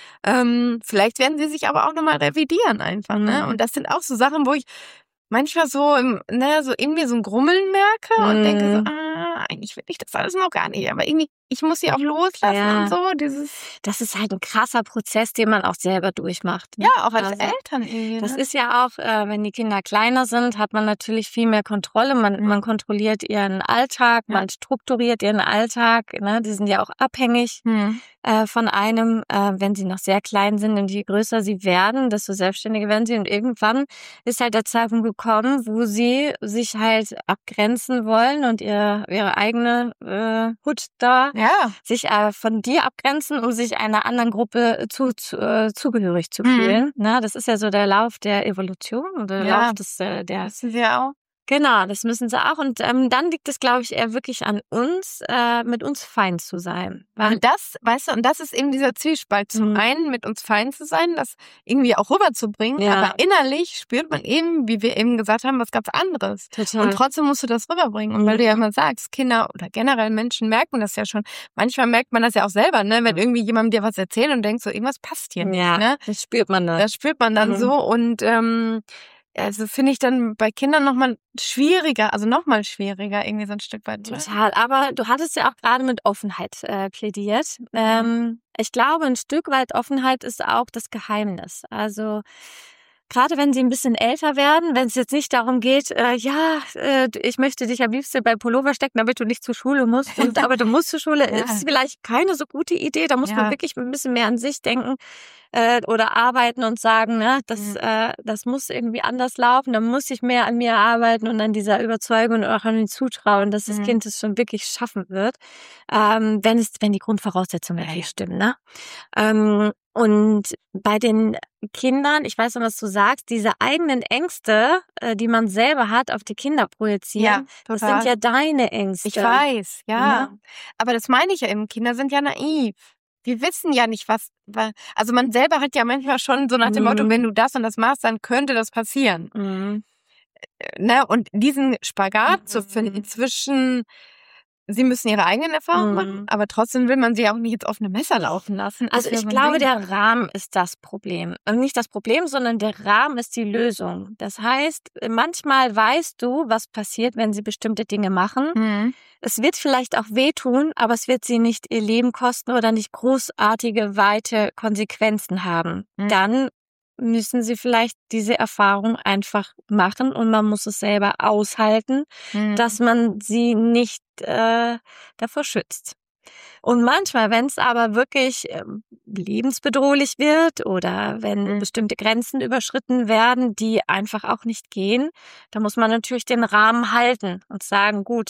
Ähm, vielleicht werden sie sich aber auch nochmal revidieren einfach. Ne? Mhm. Und das sind auch so Sachen, wo ich manchmal so, im, ne, so irgendwie so ein Grummeln merke und Mhm. denke so, ah, eigentlich will ich das alles noch gar nicht. Aber irgendwie, ich muss sie auch loslassen Ja. und so. Dieses, Das ist halt ein krasser Prozess, den man auch selber durchmacht. Ne? ja, auch als Also, Eltern irgendwie. Das Ne? ist ja auch, äh, wenn die Kinder kleiner sind, hat man natürlich viel mehr Kontrolle. Man, Mhm. man kontrolliert ihren Alltag, Ja. man strukturiert ihren Alltag. Ne? Die sind ja auch abhängig Hm. äh, von einem, äh, wenn sie noch sehr klein sind. Und je größer sie werden, desto selbstständiger werden sie. Und irgendwann ist halt der Zeitpunkt gekommen, wo sie sich halt abgrenzen wollen und ihr, ihre eigene äh, Hut da Ja. sich äh, von dir abgrenzen, um sich einer anderen Gruppe zu, zu, äh, zugehörig zu Mhm. fühlen. Na, das ist ja so der Lauf der Evolution oder der Ja. Lauf des, äh, der, Das sind wir auch. genau, das müssen sie auch. Und ähm, dann liegt es, glaube ich, eher wirklich an uns, äh, mit uns fein zu sein. Weil, Und das, weißt du, und das ist eben dieser Zwiespalt. Zum Mhm. einen mit uns fein zu sein, das irgendwie auch rüberzubringen, Ja. aber innerlich spürt man eben, wie wir eben gesagt haben, was ganz anderes. total. Und trotzdem musst du das rüberbringen. Und weil Mhm. du ja immer sagst, Kinder oder generell Menschen merken das ja schon. Manchmal merkt man das ja auch selber, ne? Wenn irgendwie jemandem dir was erzählt und denkt so, irgendwas passt hier nicht, ja, ne? das spürt man dann. Das spürt man dann Mhm. so. Und ähm, also finde ich dann bei Kindern nochmal schwieriger, also nochmal schwieriger, irgendwie so ein Stück weit. Ne? Total. Aber du hattest ja auch gerade mit Offenheit äh, plädiert. Ähm, ich glaube, ein Stück weit Offenheit ist auch das Geheimnis. Also gerade wenn sie ein bisschen älter werden, wenn es jetzt nicht darum geht, äh, ja, äh, ich möchte dich am liebsten bei Pullover stecken, damit du nicht zur Schule musst. Und, aber du musst zur Schule, Ja. ist vielleicht keine so gute Idee. Da muss Ja. man wirklich ein bisschen mehr an sich denken äh, oder arbeiten und sagen, ne, das, Mhm. äh, das muss irgendwie anders laufen. Da muss ich mehr an mir arbeiten und an dieser Überzeugung und auch an dem Zutrauen, dass das Mhm. Kind es schon wirklich schaffen wird, ähm, wenn es, wenn die Grundvoraussetzungen Ja, wirklich ja. stimmen, ne? Ähm, und bei den Kindern, ich weiß noch, was du sagst, diese eigenen Ängste, äh, die man selber hat, auf die Kinder projizieren, das sind ja deine Ängste. Ich weiß, ja. Ja. Aber das meine ich ja eben. Kinder sind ja naiv. Wir wissen ja nicht, was, wa- also man selber hat ja manchmal schon so nach dem Mhm. Motto, wenn du das und das machst, dann könnte das passieren. Mhm. Ne? Und diesen Spagat Mhm. zu finden zwischen, sie müssen ihre eigenen Erfahrungen Mhm. machen, aber trotzdem will man sie auch nicht ins offene Messer laufen lassen. Also Ist ja ich so ein glaube, Ding. der Rahmen ist das Problem. Und nicht das Problem, sondern der Rahmen ist die Lösung. Das heißt, manchmal weißt du, was passiert, wenn sie bestimmte Dinge machen. Mhm. Es wird vielleicht auch wehtun, aber es wird sie nicht ihr Leben kosten oder nicht großartige, weite Konsequenzen haben. Mhm. Dann müssen sie vielleicht diese Erfahrung einfach machen und man muss es selber aushalten, Mhm. dass man sie nicht äh, davor schützt. Und manchmal, wenn es aber wirklich ähm, lebensbedrohlich wird oder wenn Mhm. bestimmte Grenzen überschritten werden, die einfach auch nicht gehen, da muss man natürlich den Rahmen halten und sagen, gut, ich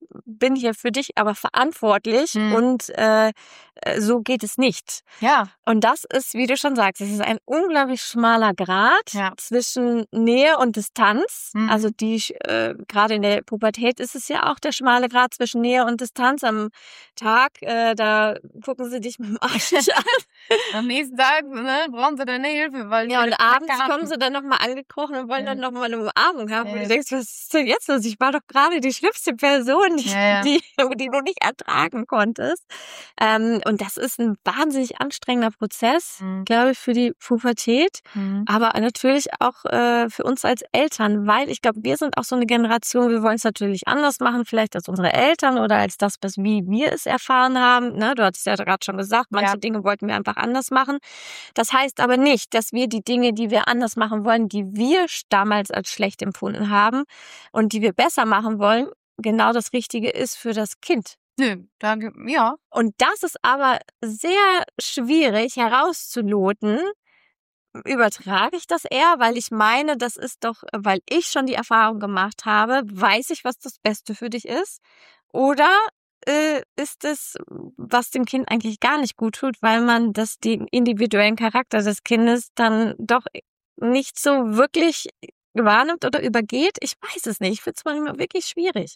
bin hier für dich aber verantwortlich Mhm. und äh, äh, so geht es nicht. Ja. Und das ist, wie du schon sagst, es ist ein unglaublich schmaler Grat Ja. zwischen Nähe und Distanz. Mhm. Also die äh, gerade in der Pubertät ist es ja auch der schmale Grat zwischen Nähe und Distanz. Am Tag, äh, da gucken sie dich mit dem Arsch nicht an. Am nächsten Tag ne, brauchen sie deine Hilfe, weil Ja, die und eine abends Kacke kommen hatten. sie dann nochmal angekrochen und wollen Ja. dann nochmal eine Umarmung haben. Ja, Und ja. du denkst, was ist denn jetzt los? Ich war doch gerade die schlimmste Person, die, Ja, ja. die, die du nicht ertragen konntest. Ähm, und das ist ein wahnsinnig anstrengender Prozess, Mhm. glaube ich, für die Pubertät. Mhm. Aber natürlich auch äh, für uns als Eltern, weil ich glaube, wir sind auch so eine Generation, wir wollen es natürlich anders machen, vielleicht als unsere Eltern oder als das, was wie wir es erfahren haben. Ne? Du hattest ja gerade schon gesagt, manche Ja. Dinge wollten wir einfach anders machen. Das heißt aber nicht, dass wir die Dinge, die wir anders machen wollen, die wir damals als schlecht empfunden haben und die wir besser machen wollen, genau das Richtige ist für das Kind. Nö, da, ge- ja. Und das ist aber sehr schwierig herauszuloten. Übertrage ich das eher, weil ich meine, das ist doch, weil ich schon die Erfahrung gemacht habe, weiß ich, was das Beste für dich ist? Oder äh, ist es, was dem Kind eigentlich gar nicht gut tut, weil man das den individuellen Charakter des Kindes dann doch nicht so wirklich wahrnimmt oder übergeht? Ich weiß es nicht. Ich finde es manchmal wirklich schwierig.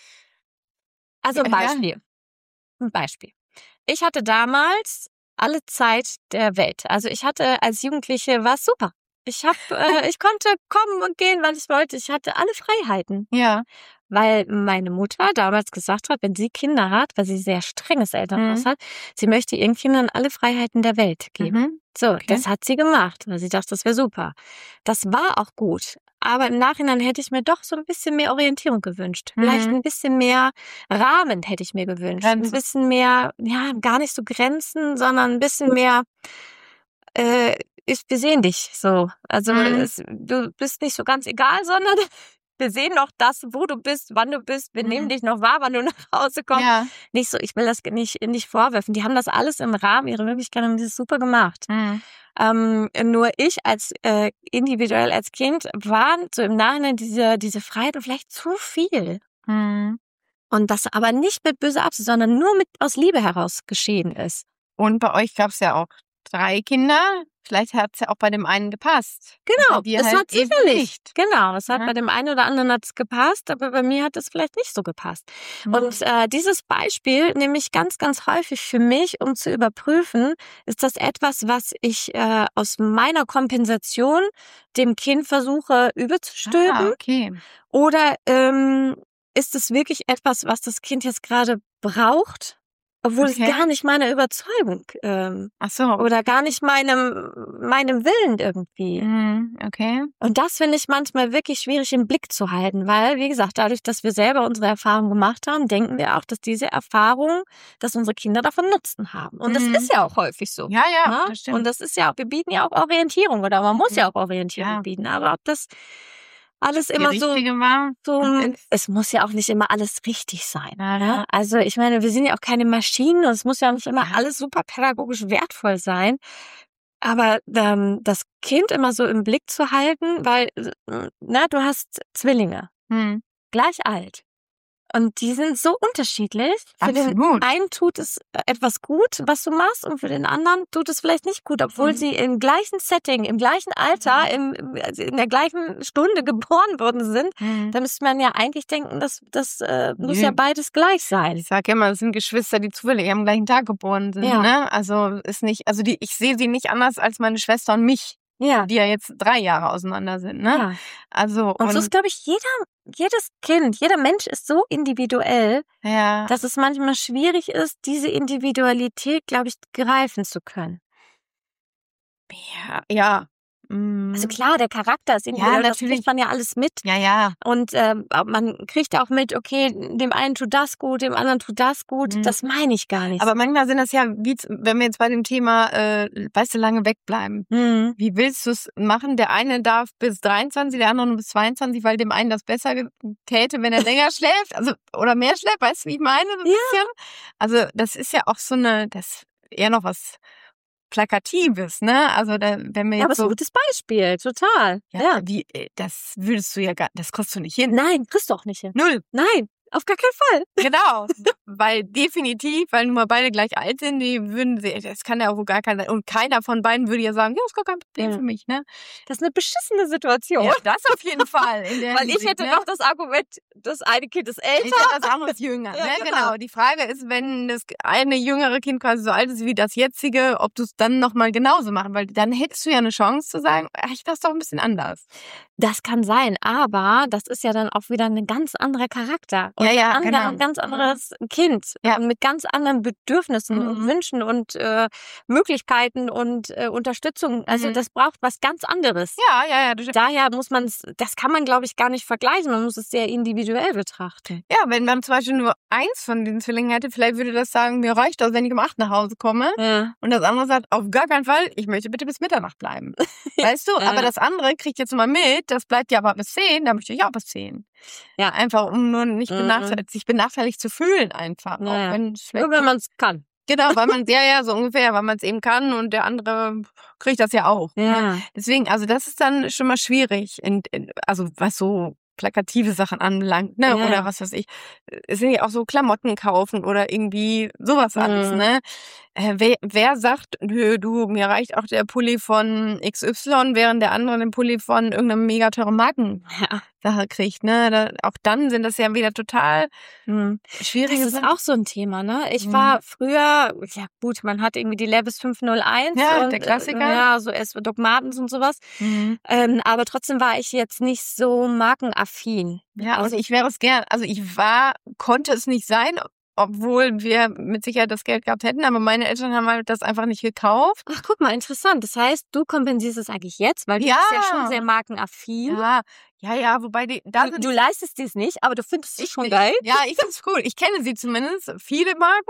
Also ein Ja, ja. Beispiel. Ein Beispiel. Ich hatte damals alle Zeit der Welt. Also ich hatte als Jugendliche, war es super. Ich hab, äh, ich konnte kommen und gehen, wann ich wollte. Ich hatte alle Freiheiten. Ja. Weil meine Mutter damals gesagt hat, wenn sie Kinder hat, weil sie sehr strenges Elternhaus Mhm. hat, sie möchte ihren Kindern alle Freiheiten der Welt geben. Mhm. So, Okay. das hat sie gemacht, weil sie dachte, das wäre super. Das war auch gut. Aber im Nachhinein hätte ich mir doch so ein bisschen mehr Orientierung gewünscht. Vielleicht Mhm. ein bisschen mehr Rahmen hätte ich mir gewünscht. Ein Grenzen. bisschen mehr, ja, gar nicht so Grenzen, sondern ein bisschen mehr, äh, ich, wir sehen dich so. Also Mhm. es, du bist nicht so ganz egal, sondern wir sehen noch das, wo du bist, wann du bist. Wir nehmen Mhm. dich noch wahr, wann du nach Hause kommst. Ja. Nicht so, ich will das nicht, nicht vorwerfen. Die haben das alles im Rahmen ihrer Möglichkeiten, haben das super gemacht. Mhm. Ähm, nur ich als äh, individuell als Kind waren so im Nachhinein diese, diese Freiheit vielleicht zu viel. Mhm. Und das aber nicht mit böser Absicht, sondern nur mit aus Liebe heraus geschehen ist. Und bei euch gab es ja auch drei Kinder. Vielleicht hat es ja auch bei dem einen gepasst. Genau, Bei dir das halt hat eben sicherlich. nicht. Genau, es hat Ja. bei dem einen oder anderen hat's gepasst, aber bei mir hat es vielleicht nicht so gepasst. Mhm. Und äh, dieses Beispiel nehme ich ganz, ganz häufig für mich, um zu überprüfen, ist das etwas, was ich äh, aus meiner Kompensation dem Kind versuche überzustülpen? Ah, okay. Oder ähm, ist es wirklich etwas, was das Kind jetzt gerade braucht, obwohl Okay. es gar nicht meiner Überzeugung ähm, Ach so. oder gar nicht meinem meinem Willen irgendwie. Mhm. Okay. Und das finde ich manchmal wirklich schwierig im Blick zu halten, weil, wie gesagt, dadurch, dass wir selber unsere Erfahrungen gemacht haben, denken wir auch, dass diese Erfahrungen, dass unsere Kinder davon Nutzen haben. Und Mhm. das ist ja auch häufig so. Ja, ja, ne? das stimmt. Und das ist ja auch, wir bieten ja auch Orientierung oder man muss ja auch Orientierung Ja. bieten. Aber ob das alles Die immer so, richtige war. so, Und ist- es muss ja auch nicht immer alles richtig sein. Ja, Ne? ja. Also ich meine, wir sind ja auch keine Maschinen und es muss ja auch nicht immer Ja. alles super pädagogisch wertvoll sein. Aber ähm, das Kind immer so im Blick zu halten, weil, äh, na, du hast Zwillinge, Hm. gleich alt. Und die sind so unterschiedlich. Für den Absolut. einen tut es etwas gut, was du machst, und für den anderen tut es vielleicht nicht gut, obwohl Mhm. sie im gleichen Setting, im gleichen Alter, im, im- also in der gleichen Stunde geboren worden sind. Hm. Da müsste man ja eigentlich denken, dass das äh, muss Nö. ja beides gleich sein. Ich sage immer, es sind Geschwister, die zufällig am gleichen Tag geboren sind. Ja. Ne? Also ist nicht, also die, ich sehe sie nicht anders als meine Schwester und mich, Ja. die ja jetzt drei Jahre auseinander sind. Ne? ja. Also Und so ist, glaube ich, jeder, jedes Kind, jeder Mensch ist so individuell, ja, dass es manchmal schwierig ist, diese Individualität, glaube ich, greifen zu können. ja, ja. Mhm. Also klar, der Charakter ist individuell, das natürlich. kriegt man ja alles mit. Ja, ja. Und ähm, man kriegt auch mit, okay, dem einen tut das gut, dem anderen tut das gut. Mhm. Das meine ich gar nicht. Aber manchmal sind das ja, wie, z- wenn wir jetzt bei dem Thema, äh, weißt du, lange wegbleiben. mhm. Wie willst du es machen? Der eine darf bis dreiundzwanzig, der andere nur bis zweiundzwanzig, weil dem einen das besser ge- täte, wenn er länger schläft, also oder mehr schläft, weißt du, wie ich meine? So ein Ja. bisschen? Also das ist ja auch so eine, das eher noch was Plakatives, ne? Also da, wenn wir Ja, aber jetzt es ist ein so, gutes Beispiel, total. ja, Ja. wie, äh, das würdest du ja gar, das kriegst du nicht hin. Nein, kriegst du auch nicht hin. Null. Nein, Auf gar keinen Fall. Genau, weil definitiv, weil nun mal beide gleich alt sind, die würden, das kann ja wohl gar kein sein. Und keiner von beiden würde ja sagen, ja, ist gar kein Problem Ja. für mich, ne? Das ist eine beschissene Situation. Ja, das auf jeden Fall. In der Weil ich Hinsicht, hätte ne? noch das Argument, das eine Kind ist Ich älter. hätte das andere ist jünger. Ja, ne? genau. Genau. Die Frage ist, wenn das eine jüngere Kind quasi so alt ist wie das jetzige, ob du es dann nochmal genauso machen, weil dann hättest du ja eine Chance zu sagen, ach, ich das doch ein bisschen anders. Das kann sein, aber das ist ja dann auch wieder ein ganz anderer Charakter. Und Ja, ja, ein, ander- genau. ein ganz anderes Kind. Ja. Und mit ganz anderen Bedürfnissen Mhm. und Wünschen und äh, Möglichkeiten und äh, Unterstützung. Also Mhm. das braucht was ganz anderes. Ja, ja, ja. Du, Daher muss man es, das kann man, glaube ich, gar nicht vergleichen. Man muss es sehr individuell betrachten. ja, wenn man zum Beispiel nur eins von den Zwillingen hätte, vielleicht würde das sagen, mir reicht das, wenn ich um acht nach Hause komme. Ja. Und das andere sagt, auf gar keinen Fall, ich möchte bitte bis Mitternacht bleiben. Weißt du? Ja. Aber das andere kriegt jetzt mal mit, das bleibt ja aber bis zehn, da möchte ich auch bis zehn. Ja. Einfach, um nur nicht Mhm. benachteiligt, sich benachteiligt zu fühlen einfach. Ja, Auch ja. wenn es vielleicht Nur wenn man es kann. genau, weil man, ja, ja, so ungefähr, weil man es eben kann und der andere kriegt das ja auch. ne? Ja. Deswegen, also das ist dann schon mal schwierig, in, in, also was so plakative Sachen anbelangt, ne, Ja, oder ja. was weiß ich. Es sind ja auch so Klamotten kaufen oder irgendwie sowas alles, Mhm. ne. Äh, wer, wer sagt, nö, du, mir reicht auch der Pulli von X Y, während der andere den Pulli von irgendeinem mega teuren Markensache Ja. kriegt, ne. Da, auch dann sind das ja wieder total Mhm. Das schwierige ist Sachen. auch so ein Thema, ne? Ich Mhm. war früher, ja gut, man hat irgendwie die Levis fünf null eins Ja, und der äh, Klassiker. ja, so S Doc Martens und sowas. Mhm. Ähm, aber trotzdem war ich jetzt nicht so markenaffin. Ja, Also und ich wäre es gern, also ich war, konnte es nicht sein, obwohl wir mit Sicherheit das Geld gehabt hätten, aber meine Eltern haben halt das einfach nicht gekauft. Ach, guck mal, interessant. Das heißt, du kompensierst es eigentlich jetzt, weil du Ja. bist ja schon sehr markenaffin. Ja, ja, ja, wobei die, da Du, du leistest dies nicht, aber du findest es Ich schon nicht. geil. Ja, ich find's cool. Ich kenne sie zumindest, viele Marken.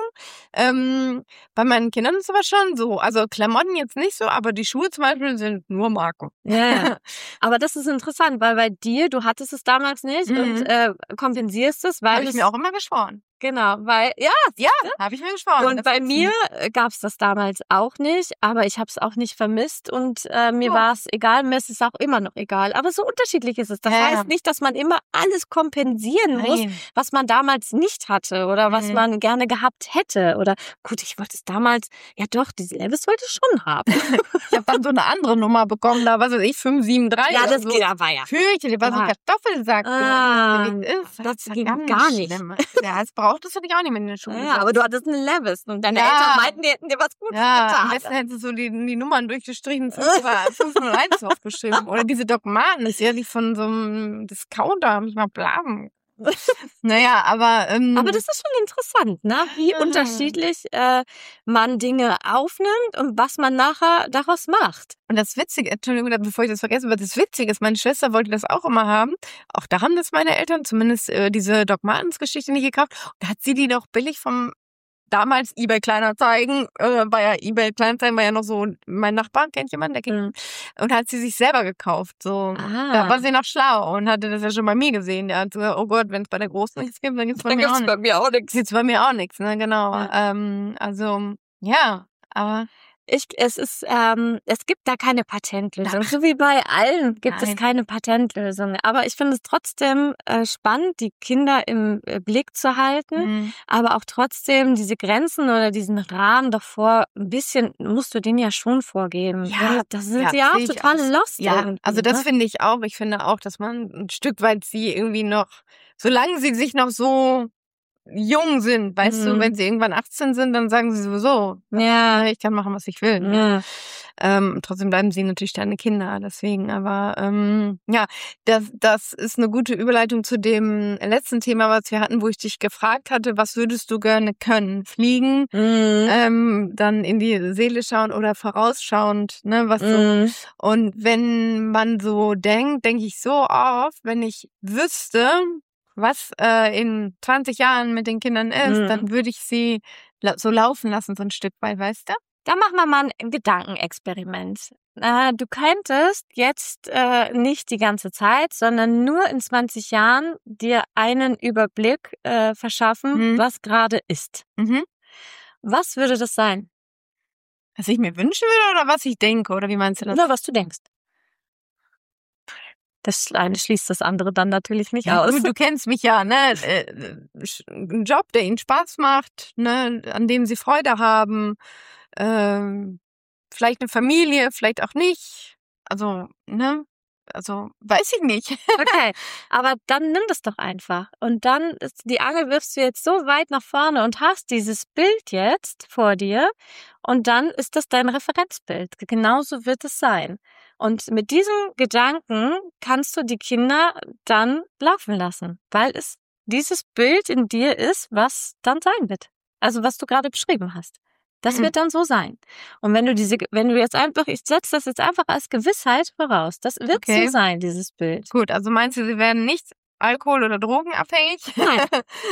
Ähm, bei meinen Kindern ist es aber schon so. Also Klamotten jetzt nicht so, aber die Schuhe zum Beispiel sind nur Marken. Ja, ja. Aber das ist interessant, weil bei dir, du hattest es damals nicht Mhm. und äh, kompensierst es, weil Habe ich es, mir auch immer geschworen. genau, weil, ja, Ja, habe ich mir geschworen. und Das bei ist- mir gab es das damals auch nicht, aber ich habe es auch nicht vermisst und äh, mir Ja. war es egal, mir ist es auch immer noch egal. Aber so unterschiedlich ist es. Das Ja, ja. heißt nicht, dass man immer alles kompensieren muss, Nein. was man damals nicht hatte oder was Mhm. man gerne gehabt hätte. Oder gut, ich wollte es damals, ja doch, diese Levis wollte ich schon haben. Ich habe dann so eine andere Nummer bekommen, da was weiß ich, fünf sieben drei ja, oder das so. geht, war ja. Fürchterlich, was Ah. ein Kartoffelsack. Ah, gewesen ist. das war ging ganz gar nicht. schlimm. Ja, das brauchtest du dich auch nicht mit in den Schuhen. Ja, aber du hattest eine Levis und deine Ja. Eltern meinten, die hätten dir was Gutes Ja, am getan. besten hättest du so die, die Nummern durchgestrichen, fünf null eins aufgeschrieben. Oder diese Doc Martens, ja, die von so einem Discounter, hab ich mal blaben. Naja, aber... Ähm, Aber das ist schon interessant, ne? Wie Ja. unterschiedlich äh, man Dinge aufnimmt und was man nachher daraus macht. Und das Witzige, Entschuldigung, bevor ich das vergesse, aber das Witzige ist, meine Schwester wollte das auch immer haben. Auch da haben das meine Eltern, zumindest äh, diese Doc Martens Geschichte nicht gekauft. Und da hat sie die doch billig vom damals eBay Kleinanzeigen, äh, war ja eBay Kleinanzeigen, war ja noch so, mein Nachbar kennt jemand, der kennt, und hat sie sich selber gekauft. So, Ah. da war sie noch schlau und hatte das ja schon bei mir gesehen. Der hat gesagt, oh Gott, wenn es bei der Großen nichts gibt, dann gibt's bei mir auch nichts. mir auch nichts. Gibt's bei mir auch nichts, ne, genau. Ja. Ähm, also, ja, aber Ich, es ist, ähm, es gibt da keine Patentlösung. So wie bei allen gibt Nein. es keine Patentlösung. Aber ich finde es trotzdem äh, spannend, die Kinder im äh, Blick zu halten, Mhm. aber auch trotzdem diese Grenzen oder diesen Rahmen davor, ein bisschen musst du den ja schon vorgeben. Ja, da sind ja, sie ja auch sehe ich total auch. lost. Ja, irgendwie, also das ne? finde ich auch. Ich finde auch, dass man ein Stück weit sie irgendwie noch, solange sie sich noch so jung sind, weißt du, Mhm. wenn sie irgendwann achtzehn sind, dann sagen sie sowieso, Ja, ich kann machen, was ich will. Ne? ja. Ähm, trotzdem bleiben sie natürlich deine Kinder, deswegen. Aber ähm, ja, das, das ist eine gute Überleitung zu dem letzten Thema, was wir hatten, wo ich dich gefragt hatte, was würdest du gerne können? Fliegen, Mhm. ähm, dann in die Seele schauen oder vorausschauend, ne, was so. Mhm. Und wenn man so denkt, denke ich so oft, wenn ich wüsste, was äh, in zwanzig Jahren mit den Kindern ist, Mhm. dann würde ich sie la- so laufen lassen, so ein Stück weit, weißt du? Da machen wir mal ein Gedankenexperiment. Äh, du könntest jetzt äh, nicht die ganze Zeit, sondern nur in zwanzig Jahren dir einen Überblick äh, verschaffen, Mhm. was gerade ist. Mhm. Was würde das sein? Was ich mir wünschen würde oder was ich denke, oder wie meinst du das? Oder was du denkst? Das eine schließt das andere dann natürlich nicht Ja, aus. du, du kennst mich ja, ne? Äh, Ein Job, der ihnen Spaß macht, ne? An dem sie Freude haben. Ähm, vielleicht eine Familie, vielleicht auch nicht. Also, ne? Also, weiß ich nicht. Okay, aber dann nimm das doch einfach. Und dann ist die Angel wirfst du jetzt so weit nach vorne und hast dieses Bild jetzt vor dir. Und dann ist das dein Referenzbild. Genauso wird es sein. Und mit diesem Gedanken kannst du die Kinder dann laufen lassen, weil es dieses Bild in dir ist, was dann sein wird. Also was du gerade beschrieben hast. Das wird dann so sein. Und wenn du diese, wenn du jetzt einfach, ich setze das jetzt einfach als Gewissheit voraus, das wird Okay. so sein, dieses Bild. Gut, also meinst du, sie werden nicht alkohol- oder drogenabhängig? Nein.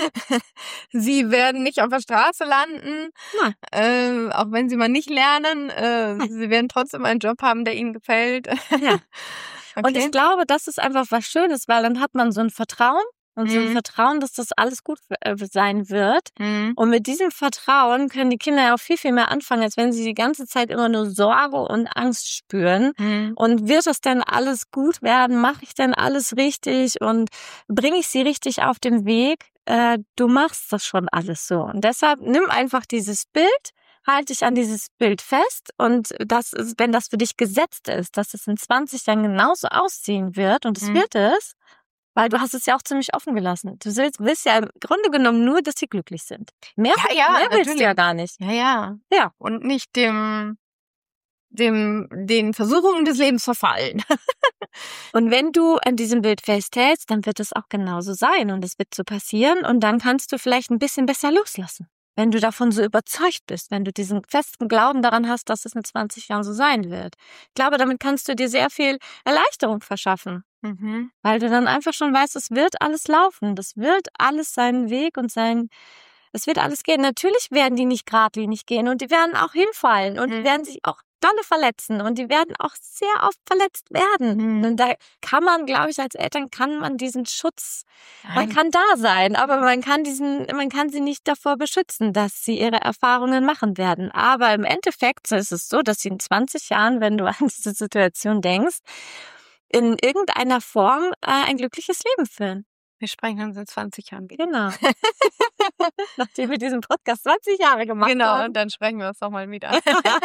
Sie werden nicht auf der Straße landen, Nein. äh, auch wenn sie mal nicht lernen. Äh, sie werden trotzdem einen Job haben, der ihnen gefällt. Ja. Okay. Und ich glaube, das ist einfach was Schönes, weil dann hat man so ein Vertrauen und so ein Mhm. Vertrauen, dass das alles gut äh, sein wird. Mhm. Und mit diesem Vertrauen können die Kinder ja auch viel, viel mehr anfangen, als wenn sie die ganze Zeit immer nur Sorge und Angst spüren. Mhm. Und wird das denn alles gut werden? Mache ich denn alles richtig? Und bringe ich sie richtig auf den Weg? Äh, du machst das schon alles so. Und deshalb nimm einfach dieses Bild, halt dich an dieses Bild fest. Und das ist, wenn das für dich gesetzt ist, dass es in zwanzig Jahren genauso aussehen wird, und es Mhm. wird es, weil du hast es ja auch ziemlich offen gelassen. Du willst, willst ja im Grunde genommen nur, dass sie glücklich sind. Mehr, Ja, ja, mehr willst du natürlich. ja gar nicht. Ja, ja. Ja. Und nicht dem, dem, den Versuchungen des Lebens verfallen. Und wenn du an diesem Bild festhältst, dann wird es auch genauso sein und es wird so passieren und dann kannst du vielleicht ein bisschen besser loslassen. Wenn du davon so überzeugt bist, wenn du diesen festen Glauben daran hast, dass es in zwanzig Jahren so sein wird. Ich glaube, damit kannst du dir sehr viel Erleichterung verschaffen. Mhm. Weil du dann einfach schon weißt, es wird alles laufen. Das wird alles seinen Weg und sein, es wird alles gehen. Natürlich werden die nicht geradlinig gehen und die werden auch hinfallen und Mhm. die werden sich auch dolle verletzen und die werden auch sehr oft verletzt werden. Mhm. Und da kann man, glaube ich, als Eltern kann man diesen Schutz, man Nein. kann da sein, aber man kann diesen, man kann sie nicht davor beschützen, dass sie ihre Erfahrungen machen werden. Aber im Endeffekt ist es so, dass sie in zwanzig Jahren, wenn du an diese Situation denkst, in irgendeiner Form äh, ein glückliches Leben führen. Wir sprechen uns in zwanzig Jahren wieder. Genau. Nachdem wir diesen Podcast zwanzig Jahre gemacht Genau, haben. und dann sprechen wir uns nochmal wieder.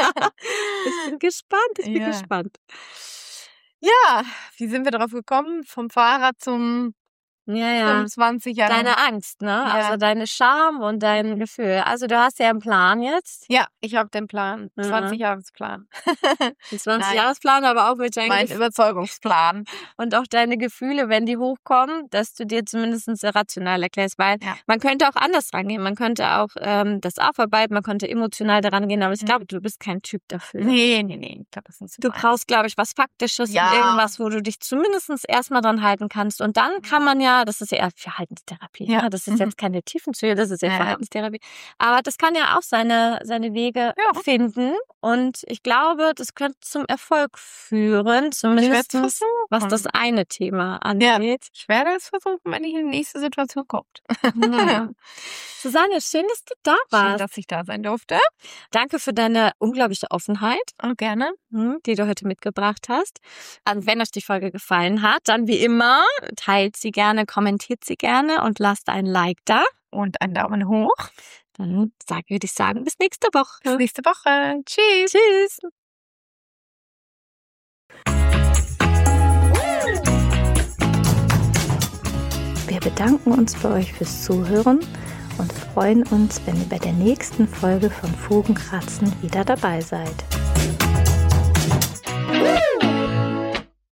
Ich bin gespannt, ich bin Ja. gespannt. Ja, wie sind wir darauf gekommen? Vom Fahrrad zum Ja, ja. fünfundzwanzig Jahre. Deine Angst, ne? Ja. Also deine Scham und dein Gefühl. Also du hast ja einen Plan jetzt. Ja, ich habe den Plan. Mhm. zwanzig-Jahresplan. Einen zwanzig-Jahres-Plan, aber auch mit deinen Mein Gefühlen. Überzeugungsplan. Und auch deine Gefühle, wenn die hochkommen, dass du dir zumindest rational erklärst. Weil Ja. man könnte auch anders rangehen. Man könnte auch ähm, das aufarbeiten, man könnte emotional daran gehen. Aber ich Mhm. glaube, du bist kein Typ dafür. Nee, nee, nee. Ich glaube, das ist nicht so Du meins. brauchst, glaube ich, was Faktisches Ja. und irgendwas, wo du dich zumindest erstmal dran halten kannst. Und dann kann man ja, das ist ja eher Verhaltenstherapie. Ja. Ne? Das ist Mhm. jetzt keine Tiefenpsyche, das ist ja, Ja, ja. Verhaltenstherapie. Aber das kann ja auch seine, seine Wege Ja. finden. Und ich glaube, das könnte zum Erfolg führen, Ich zumindest werde es versuchen. was das eine Thema Ja. angeht. Ich werde es versuchen, wenn die nächste Situation kommt. Ja. Susanne, schön, dass du da Schön, warst. dass ich da sein durfte. Danke für deine unglaubliche Offenheit, Und gerne. hm, die du heute mitgebracht hast. Und wenn euch die Folge gefallen hat, dann wie immer, teilt sie gerne, kommentiert sie gerne und lasst ein Like da. Und einen Daumen hoch. Dann sag, würde ich sagen, bis nächste Woche. Bis nächste Woche. Tschüss. Tschüss. Wir bedanken uns bei euch fürs Zuhören und freuen uns, wenn ihr bei der nächsten Folge von Fugenkratzen wieder dabei seid.